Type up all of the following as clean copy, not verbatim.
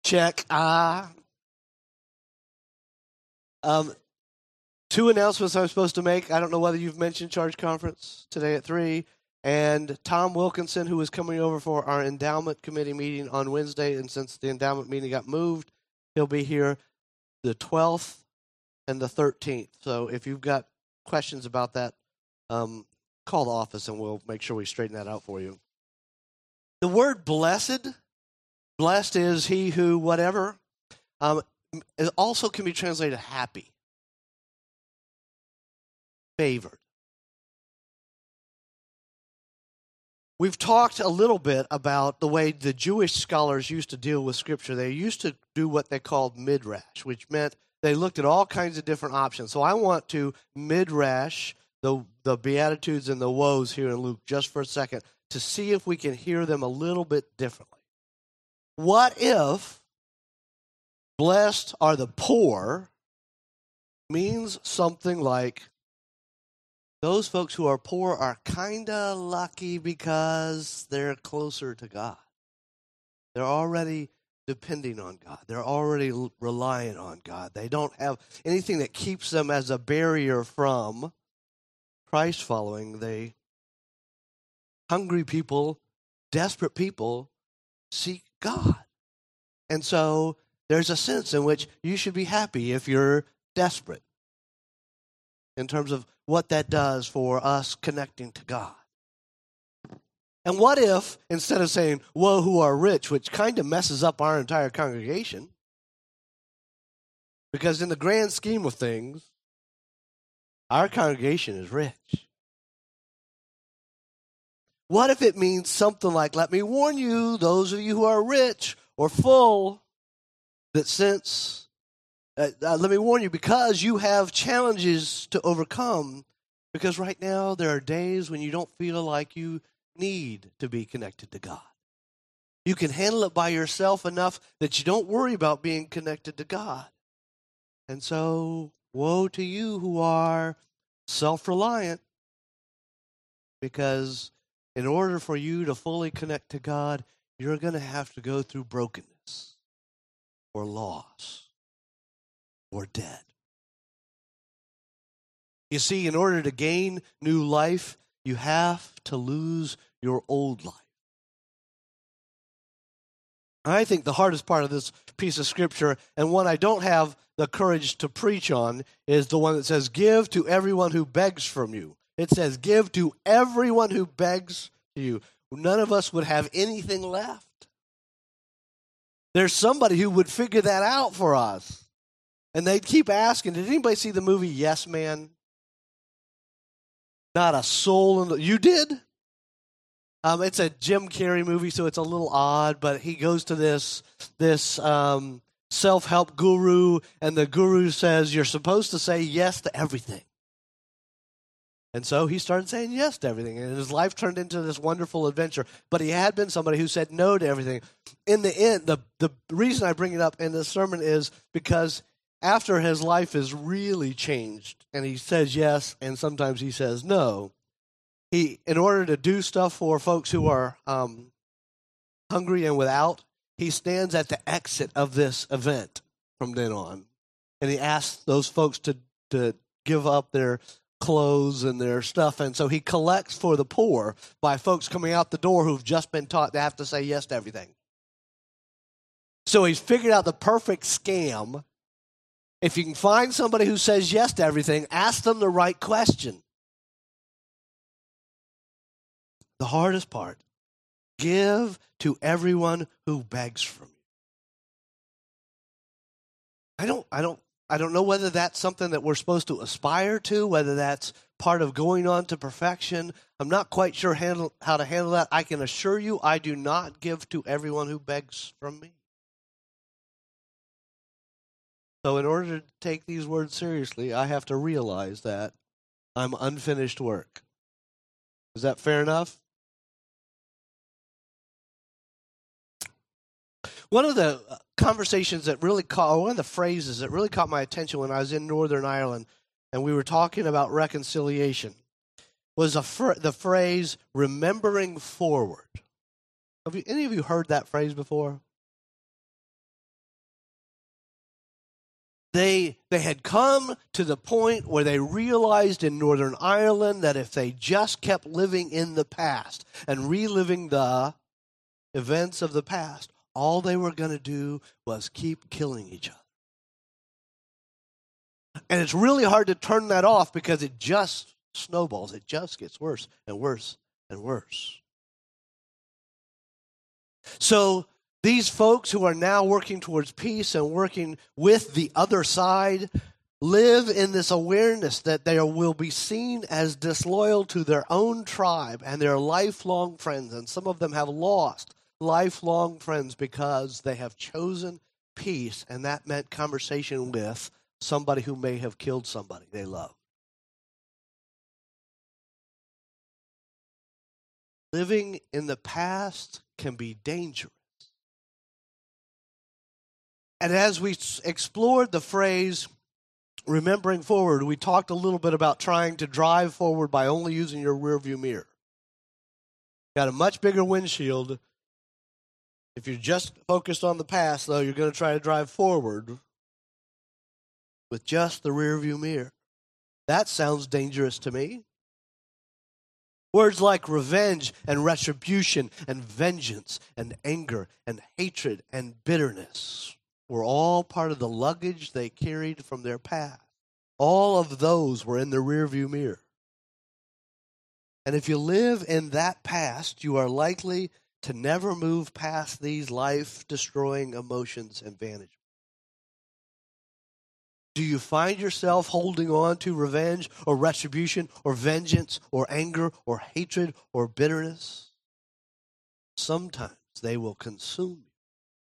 Check. Two announcements I'm supposed to make. I don't know whether you've mentioned Charge Conference today at 3. And Tom Wilkinson, who is coming over for our endowment committee meeting on Wednesday, and since the endowment meeting got moved, he'll be here the 12th and the 13th. So if you've got questions about that, call the office and we'll make sure we straighten that out for you. The word blessed is he who whatever, it also can be translated happy, favored. We've talked a little bit about the way the Jewish scholars used to deal with Scripture. They used to do what they called midrash, which meant they looked at all kinds of different options. So I want to midrash the Beatitudes and the woes here in Luke just for a second to see if we can hear them a little bit differently. What if blessed are the poor means something like those folks who are poor are kind of lucky because they're closer to God. They're already depending on God. They're already relying on God. They don't have anything that keeps them as a barrier from Christ following. Hungry people, desperate people seek God. And so there's a sense in which you should be happy if you're desperate in terms of what that does for us connecting to God. And what if, instead of saying, woe who are rich, which kind of messes up our entire congregation, because in the grand scheme of things, our congregation is rich. What if it means something like, let me warn you, those of you who are rich or full, that since let me warn you, because you have challenges to overcome, because right now there are days when you don't feel like you need to be connected to God. You can handle it by yourself enough that you don't worry about being connected to God. And so, woe to you who are self-reliant, because in order for you to fully connect to God, you're going to have to go through brokenness or loss or dead. You see, in order to gain new life, you have to lose your old life. I think the hardest part of this piece of Scripture, and one I don't have the courage to preach on, is the one that says, give to everyone who begs from you. It says, give to everyone who begs to you. None of us would have anything left. There's somebody who would figure that out for us. And they'd keep asking, did anybody see the movie Yes Man? Not a soul in the... You did? It's a Jim Carrey movie, so it's a little odd, but he goes to this self-help guru, and the guru says, you're supposed to say yes to everything. And so he started saying yes to everything, and his life turned into this wonderful adventure. But he had been somebody who said no to everything. In the end, the reason I bring it up in this sermon is because after his life is really changed, and he says yes, and sometimes he says no, in order to do stuff for folks who are hungry and without, he stands at the exit of this event from then on, and he asks those folks to give up their clothes and their stuff, and so he collects for the poor by folks coming out the door who've just been taught they have to say yes to everything. So he's figured out the perfect scam. If you can find somebody who says yes to everything, ask them the right question. The hardest part, give to everyone who begs from you. I don't know whether that's something that we're supposed to aspire to, whether that's part of going on to perfection. I'm not quite sure how to handle that. I can assure you I do not give to everyone who begs from me. So in order to take these words seriously, I have to realize that I'm unfinished work. Is that fair enough? One of the conversations that really one of the phrases that really caught my attention when I was in Northern Ireland and we were talking about reconciliation was the phrase, remembering forward. Have any of you heard that phrase before? They had come to the point where they realized in Northern Ireland that if they just kept living in the past and reliving the events of the past, all they were going to do was keep killing each other. And it's really hard to turn that off because it just snowballs. It just gets worse and worse and worse. So these folks who are now working towards peace and working with the other side live in this awareness that they will be seen as disloyal to their own tribe and their lifelong friends. And some of them have lost lifelong friends because they have chosen peace, and that meant conversation with somebody who may have killed somebody they love. Living in the past can be dangerous. And as we explored the phrase, remembering forward, we talked a little bit about trying to drive forward by only using your rearview mirror. Got a much bigger windshield. If you're just focused on the past, though, you're going to try to drive forward with just the rearview mirror. That sounds dangerous to me. Words like revenge and retribution and vengeance and anger and hatred and bitterness were all part of the luggage they carried from their past. All of those were in the rearview mirror. And if you live in that past, you are likely to never move past these life-destroying emotions and vantage. Do you find yourself holding on to revenge or retribution or vengeance or anger or hatred or bitterness? Sometimes they will consume you.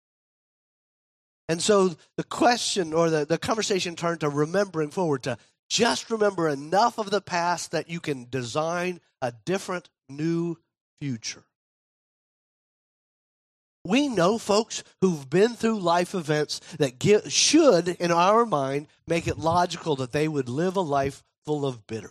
And so the question or the conversation turned to remembering forward, to just remember enough of the past that you can design a different, new future. We know folks who've been through life events that should, in our mind, make it logical that they would live a life full of bitterness.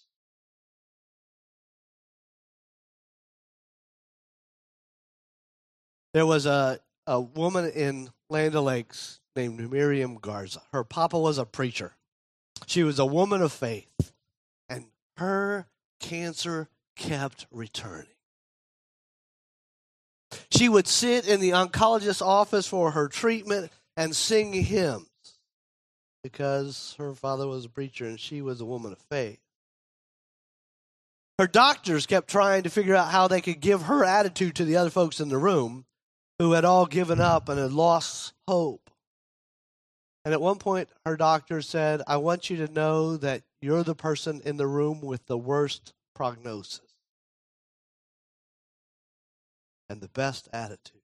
There was a woman in Land O'Lakes named Miriam Garza. Her papa was a preacher. She was a woman of faith, and her cancer kept returning. She would sit in the oncologist's office for her treatment and sing hymns because her father was a preacher and she was a woman of faith. Her doctors kept trying to figure out how they could give her attitude to the other folks in the room who had all given up and had lost hope. And at one point, her doctor said, "I want you to know that you're the person in the room with the worst prognosis and the best attitude."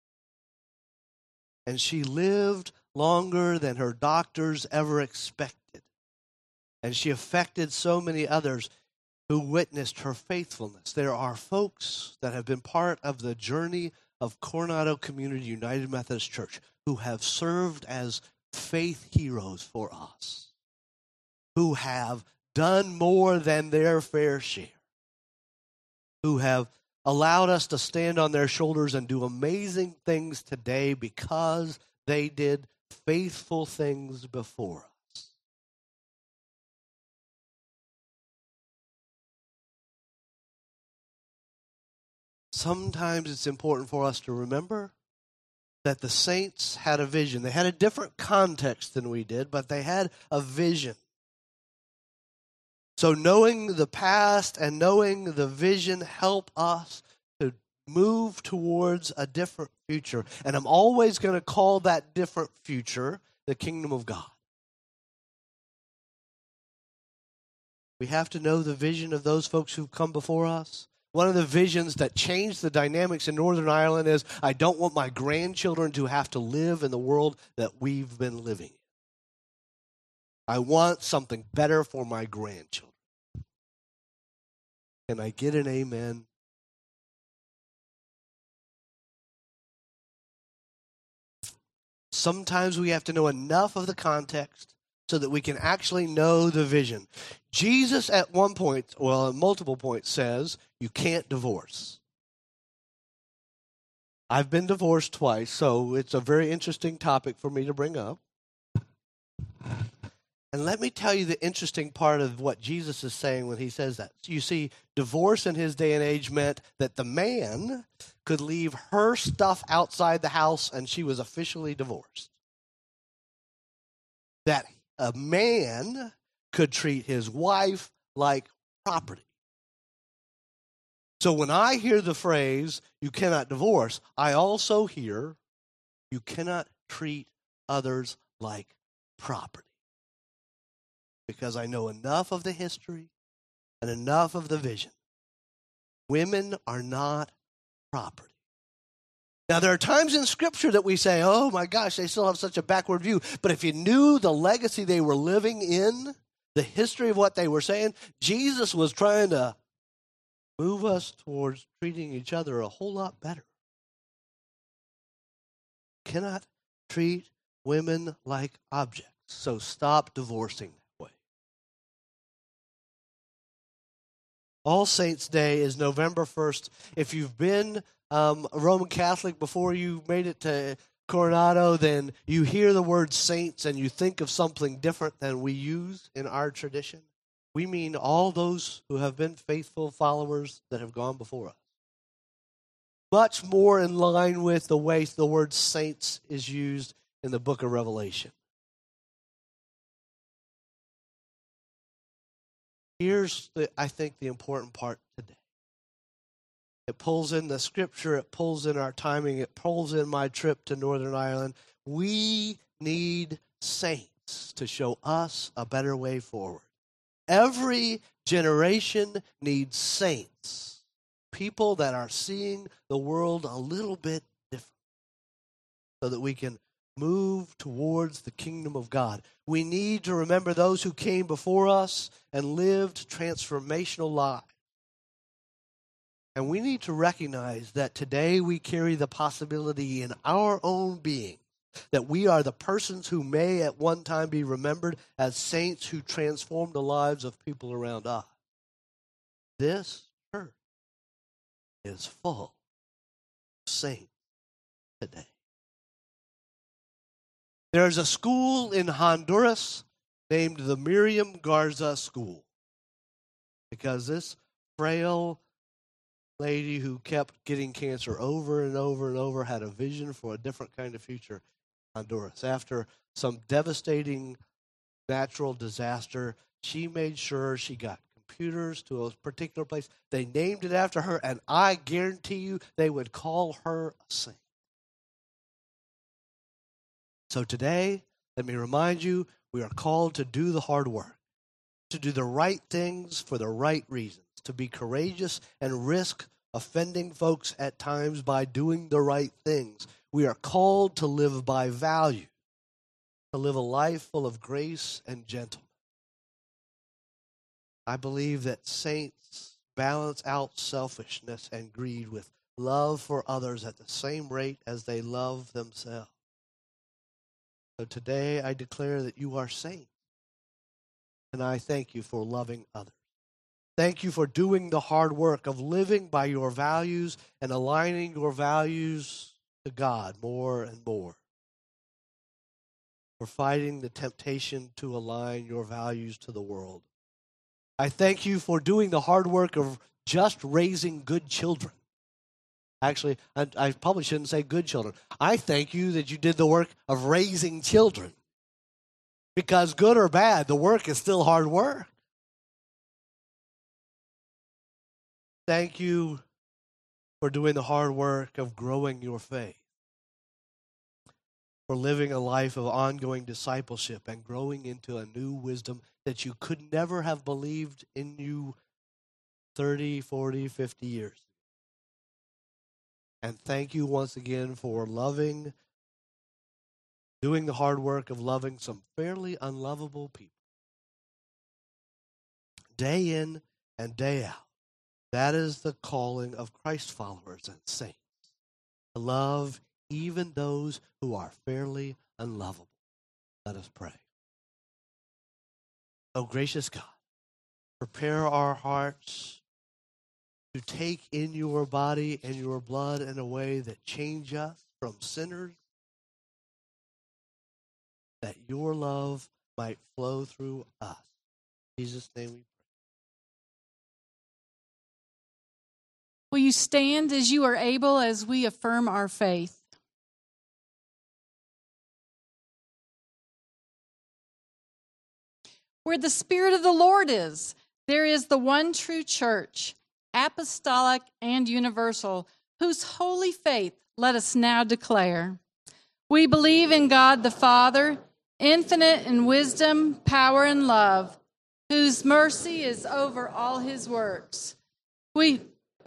And she lived longer than her doctors ever expected. And she affected so many others who witnessed her faithfulness. There are folks that have been part of the journey of Coronado Community United Methodist Church who have served as faith heroes for us, who have done more than their fair share, who have allowed us to stand on their shoulders and do amazing things today because they did faithful things before us. Sometimes it's important for us to remember that the saints had a vision. They had a different context than we did, but they had a vision. So knowing the past and knowing the vision help us to move towards a different future. And I'm always going to call that different future the kingdom of God. We have to know the vision of those folks who've come before us. One of the visions that changed the dynamics in Northern Ireland is, I don't want my grandchildren to have to live in the world that we've been living in. I want something better for my grandchildren. Can I get an amen? Sometimes we have to know enough of the context so that we can actually know the vision. Jesus at one point, well, at multiple points, says you can't divorce. I've been divorced twice, so it's a very interesting topic for me to bring up. And let me tell you the interesting part of what Jesus is saying when he says that. You see, divorce in his day and age meant that the man could leave her stuff outside the house and she was officially divorced. That a man could treat his wife like property. So when I hear the phrase, you cannot divorce, I also hear, you cannot treat others like property. Because I know enough of the history and enough of the vision. Women are not property. Now, there are times in Scripture that we say, oh my gosh, they still have such a backward view. But if you knew the legacy they were living in, the history of what they were saying, Jesus was trying to move us towards treating each other a whole lot better. Cannot treat women like objects, so stop divorcing that way. All Saints' Day is November 1st. If you've been a Roman Catholic before you made it to Coronado, then you hear the word saints and you think of something different than we use in our tradition. We mean all those who have been faithful followers that have gone before us. Much more in line with the way the word saints is used in the book of Revelation. Here's, I think, the important part today. It pulls in the Scripture, it pulls in our timing, it pulls in my trip to Northern Ireland. We need saints to show us a better way forward. Every generation needs saints, people that are seeing the world a little bit different, so that we can move towards the kingdom of God. We need to remember those who came before us and lived transformational lives. And we need to recognize that today we carry the possibility in our own being that we are the persons who may at one time be remembered as saints who transformed the lives of people around us. This church is full of saints today. There's a school in Honduras named the Miriam Garza School because this frail lady who kept getting cancer over and over and over had a vision for a different kind of future. Honduras. After some devastating natural disaster, she made sure she got computers to a particular place. They named it after her, and I guarantee you they would call her a saint. So today, let me remind you, we are called to do the hard work, to do the right things for the right reasons, to be courageous and risk offending folks at times by doing the right things. We are called to live by value, to live a life full of grace and gentleness. I believe that saints balance out selfishness and greed with love for others at the same rate as they love themselves. So today I declare that you are saints, and I thank you for loving others. Thank you for doing the hard work of living by your values and aligning your values to God more and more. For fighting the temptation to align your values to the world. I thank you for doing the hard work of just raising good children. Actually, I probably shouldn't say good children. I thank you that you did the work of raising children. Because good or bad, the work is still hard work. Thank you for doing the hard work of growing your faith, for living a life of ongoing discipleship and growing into a new wisdom that you could never have believed in you 30, 40, 50 years. And thank you once again for doing the hard work of loving some fairly unlovable people. Day in and day out. That is the calling of Christ followers and saints, to love even those who are fairly unlovable. Let us pray. Oh, gracious God, prepare our hearts to take in your body and your blood in a way that change us from sinners, that your love might flow through us. In Jesus' name we pray. Will you stand as you are able as we affirm our faith? Where the Spirit of the Lord is, there is the one true church, apostolic and universal, whose holy faith let us now declare. We believe in God the Father, infinite in wisdom, power, and love, whose mercy is over all his works. We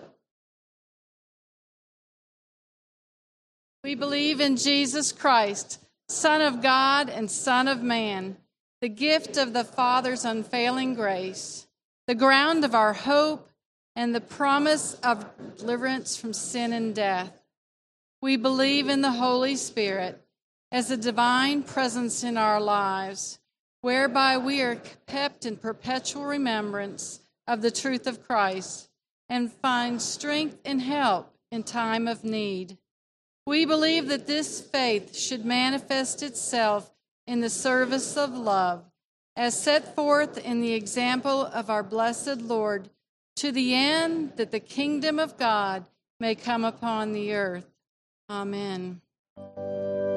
believe in Jesus Christ, Son of God and Son of Man, the gift of the Father's unfailing grace, the ground of our hope, and the promise of deliverance from sin and death. We believe in the Holy Spirit as a divine presence in our lives, whereby we are kept in perpetual remembrance of the truth of Christ and find strength and help in time of need. We believe that this faith should manifest itself in the service of love, as set forth in the example of our blessed Lord, to the end that the kingdom of God may come upon the earth. Amen.